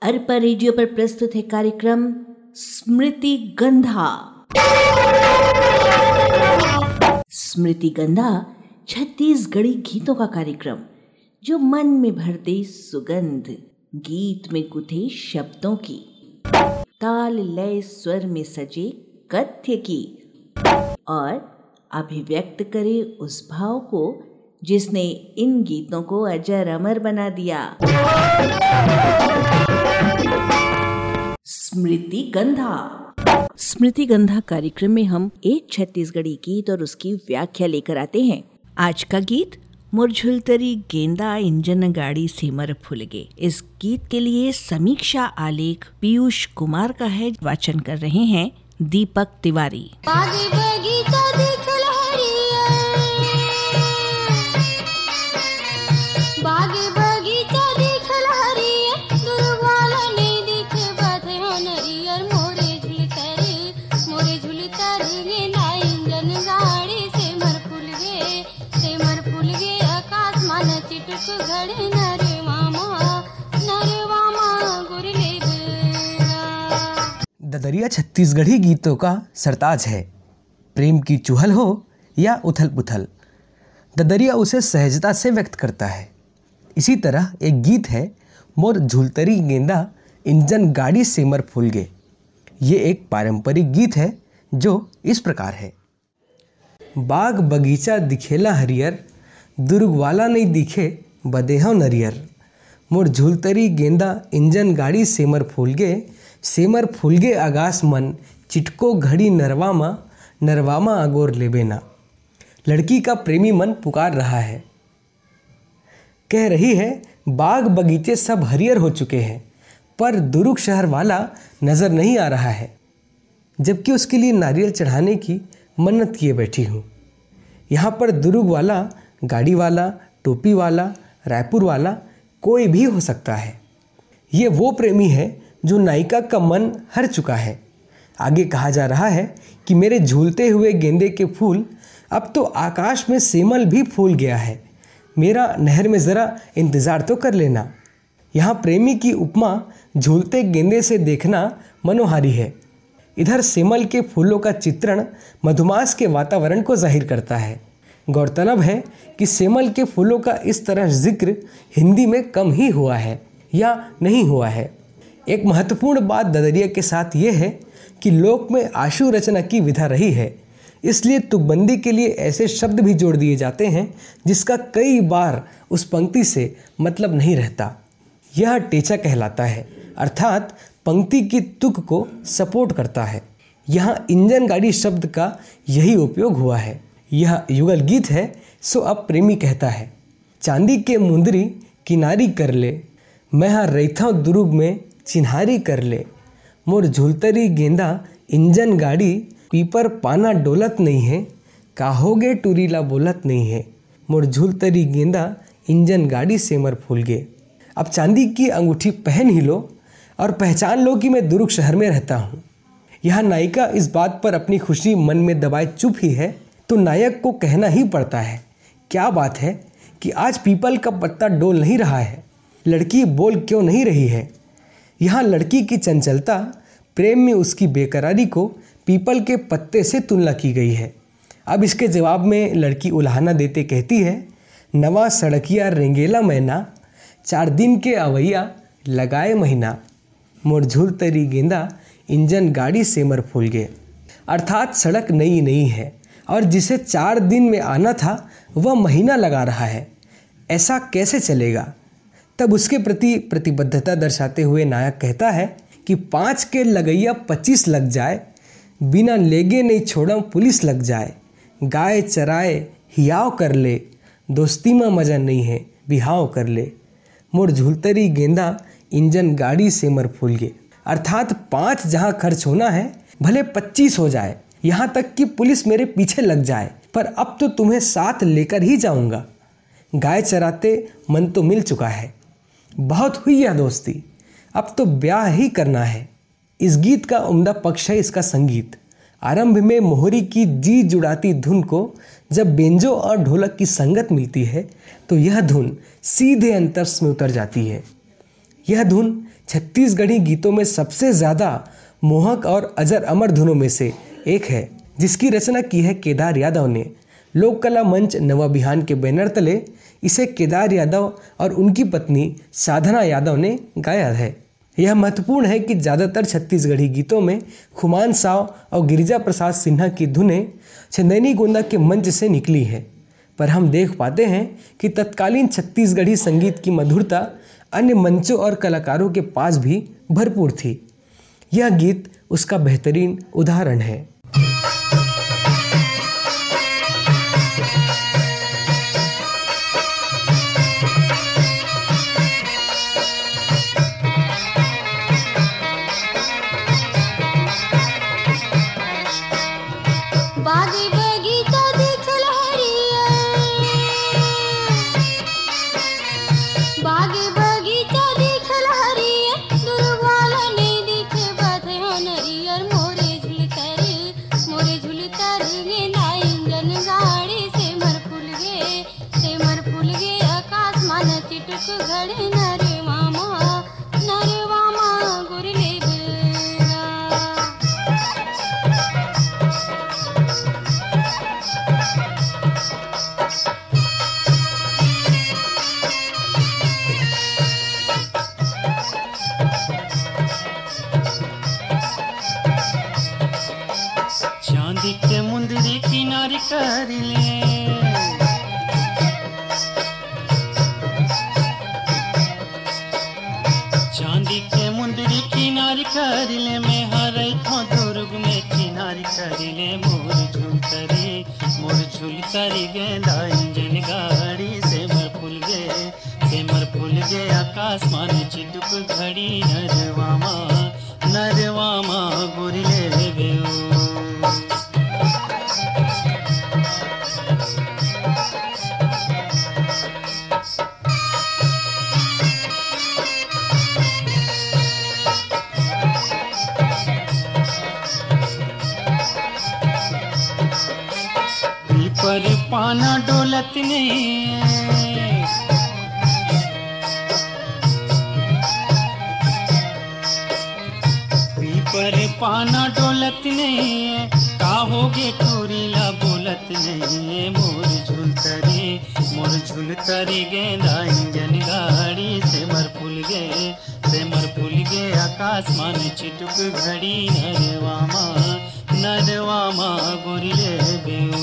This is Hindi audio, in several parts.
अरपा रेडियो पर प्रस्तुत है कार्यक्रम स्मृति गंधा। स्मृति गंधा छत्तीसगढ़ी गीतों का कार्यक्रम जो मन में भरते सुगंध, गीत में गुथे शब्दों की, ताल लय स्वर में सजे कथ्य की और अभिव्यक्त करे उस भाव को जिसने इन गीतों को अजर अमर बना दिया। स्मृति गंधा। स्मृति गंधा कार्यक्रम में हम एक छत्तीसगढ़ी गीत और उसकी व्याख्या लेकर आते हैं। आज का गीत मुरझुलतरी गेंदा इंजन गाड़ी सिमर फुलगे। इस गीत के लिए समीक्षा आलेख पीयूष कुमार का है। वाचन कर रहे हैं दीपक तिवारी। ददरिया छत्तीसगढ़ी गीतों का सरताज है। प्रेम की चुहल हो या उथल पुथल, ददरिया उसे सहजता से व्यक्त करता है। इसी तरह एक गीत है मोर झुलतरी गेंदा इंजन गाड़ी सिमर फुलगे। ये एक पारंपरिक गीत है जो इस प्रकार है। बाग बगीचा दिखेला हरियर, दुर्गवाला नहीं दिखे बदेहव नरियर। मोर झुलतरी गेंदा इंजन गाड़ी सिमर फुलगे, सेमर फुलगे आगास मन चिटको घड़ी नरवामा अगोर लेबेना। लड़की का प्रेमी मन पुकार रहा है, कह रही है बाग बगीचे सब हरियर हो चुके हैं पर दुर्ग शहर वाला नज़र नहीं आ रहा है, जबकि उसके लिए नारियल चढ़ाने की मन्नत किए बैठी हूँ। यहाँ पर दुर्ग वाला, गाड़ी वाला, टोपी वाला, रायपुर वाला कोई भी हो सकता है। ये वो प्रेमी है जो नायिका का मन हर चुका है। आगे कहा जा रहा है कि मेरे झूलते हुए गेंदे के फूल अब तो आकाश में सेमल भी फूल गया है, मेरा नहर में ज़रा इंतज़ार तो कर लेना। यहाँ प्रेमी की उपमा झूलते गेंदे से देखना मनोहारी है। इधर सेमल के फूलों का चित्रण मधुमास के वातावरण को जाहिर करता है। गौरतलब है कि सेमल के फूलों का इस तरह जिक्र हिंदी में कम ही हुआ है या नहीं हुआ है। एक महत्वपूर्ण बात ददरिया के साथ ये है कि लोक में आशु रचना की विधा रही है, इसलिए तुकबंदी के लिए ऐसे शब्द भी जोड़ दिए जाते हैं जिसका कई बार उस पंक्ति से मतलब नहीं रहता। यह टेचा कहलाता है, अर्थात पंक्ति की तुक को सपोर्ट करता है। यहाँ इंजन गाड़ी शब्द का यही उपयोग हुआ है। यह युगल गीत है। सो अब प्रेमी कहता है, चांदी के मुंदरी किनारी कर ले, मैं हाँ रैथा दुर्ग में चिन्हारी कर ले। मोर झुलतरी गेंदा इंजन गाड़ी पीपर पाना डोलत नहीं है, काहोगे टूरीला बोलत नहीं है। मोर झुलतरी गेंदा इंजन गाड़ी सेमर फूलगे। अब चांदी की अंगूठी पहन ही लो और पहचान लो कि मैं दुर्ग शहर में रहता हूँ। यहाँ नायिका इस बात पर अपनी खुशी मन में दबाए चुप ही है तो नायक को कहना ही पड़ता है, क्या बात है कि आज पीपल का पत्ता डोल नहीं रहा है, लड़की बोल क्यों नहीं रही है। यहाँ लड़की की चंचलता, प्रेम में उसकी बेकरारी को पीपल के पत्ते से तुलना की गई है। अब इसके जवाब में लड़की उल्हाना देते कहती है, नवा सड़किया रेंगेला मैना, 4 दिन के अवैया लगाए महीना। मोर झुलतरी गेंदा इंजन गाड़ी सेमर फूलगे। अर्थात सड़क नई नहीं है और जिसे 4 दिन में आना था वह महीना लगा रहा है, ऐसा कैसे चलेगा। तब उसके प्रति प्रतिबद्धता दर्शाते हुए नायक कहता है कि 5 के लगैया 25 लग जाए, बिना लेगे नहीं छोड़म पुलिस लग जाए। गाय चराए हियाव कर ले, दोस्ती में मजा नहीं है बिहाव कर ले। मोर झुलतरी गेंदा इंजन गाड़ी सेमर फूलगे। अर्थात 5 जहाँ खर्च होना है भले 25 हो जाए, यहाँ तक कि पुलिस मेरे पीछे लग जाए, पर अब तो तुम्हें साथ लेकर ही जाऊँगा। गाय चराते मन तो मिल चुका है, बहुत हुई यह दोस्ती, अब तो ब्याह ही करना है। इस गीत का उम्दा पक्ष है इसका संगीत। आरंभ में मोहरी की जी जुड़ाती धुन को जब बेंजो और ढोलक की संगत मिलती है तो यह धुन सीधे अंतर्स में उतर जाती है। यह धुन छत्तीसगढ़ी गीतों में सबसे ज़्यादा मोहक और अजर अमर धुनों में से एक है, जिसकी रचना की है केदार यादव ने। लोक कला मंच नवा बिहान के बैनर तले इसे केदार यादव और उनकी पत्नी साधना यादव ने गाया है। यह महत्वपूर्ण है कि ज़्यादातर छत्तीसगढ़ी गीतों में खुमान साव और गिरिजा प्रसाद सिन्हा की धुनें चंदैनी गोंदा के मंच से निकली है, पर हम देख पाते हैं कि तत्कालीन छत्तीसगढ़ी संगीत की मधुरता अन्य मंचों और कलाकारों के पास भी भरपूर थी। यह गीत उसका बेहतरीन उदाहरण है। चांदी के मुंदरी किनारी कर ले, चांदी के मुंदरी किनारी कर ले, मैं हरई थो दुर्ग में किनारी कर ले। मोर झुलतरी गेंदा इंजन गाड़ी से मर फूल गे आकाशमान चिटुक घड़ी नरवामा गुरले बेऊ। पर पाना डोलत नहीं, पर पाना डोलत नहीं, काहोगे टूरीला बोलत नहीं। मोर झुलतरी गेंदा इंजन गाड़ी से मर फूल गे आकाशमान चिटुक घड़ी नरवामा गुरले बेऊ।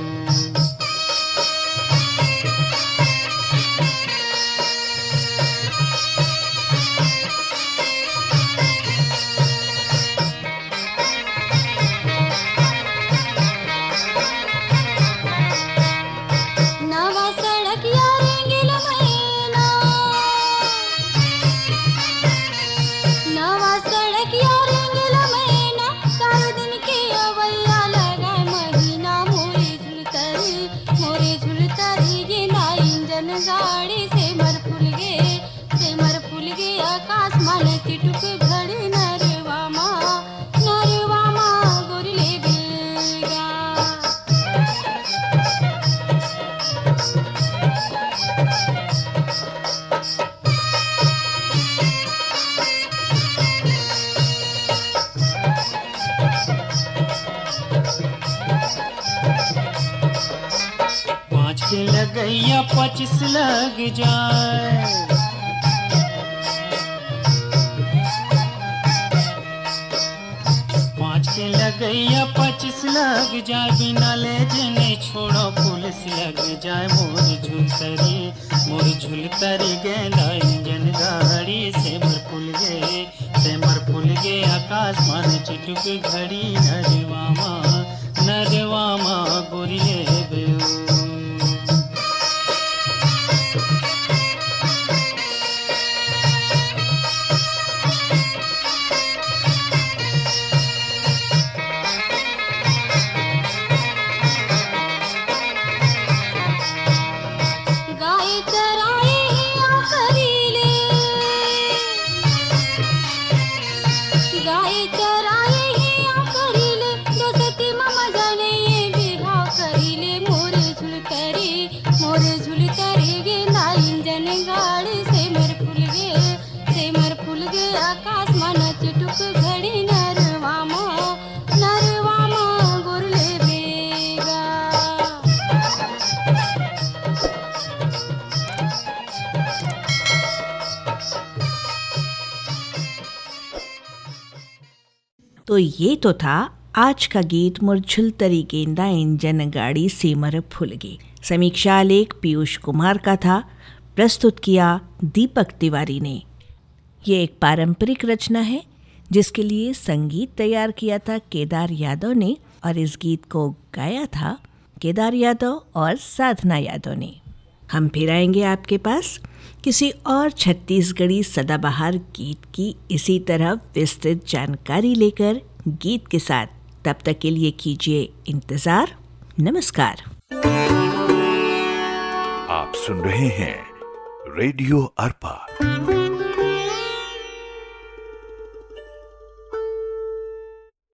लगैया 25 लग जाए, पाँच के लगैया 25 लग जाए, बिना ले नहीं छोड़ो पुलिस लग जाए। मोर झुलतरी गेंदा इंजन गाड़ी से मर फूल गे आकाशमान चिटुक घड़ी नरवामा गुरले बेऊ। तो ये तो था आज का गीत मुरझुलतरी गेंदा इंजन गाड़ी सिमर फुलगी। समीक्षा लेख पीयूष कुमार का था, प्रस्तुत किया दीपक तिवारी ने। ये एक पारंपरिक रचना है जिसके लिए संगीत तैयार किया था केदार यादव ने और इस गीत को गाया था केदार यादव और साधना यादव ने। हम फिर आएंगे आपके पास किसी और छत्तीसगढ़ी सदाबहार गीत की इसी तरह विस्तृत जानकारी लेकर गीत के साथ। तब तक के लिए कीजिए इंतजार। नमस्कार। आप सुन रहे हैं रेडियो अर्पा।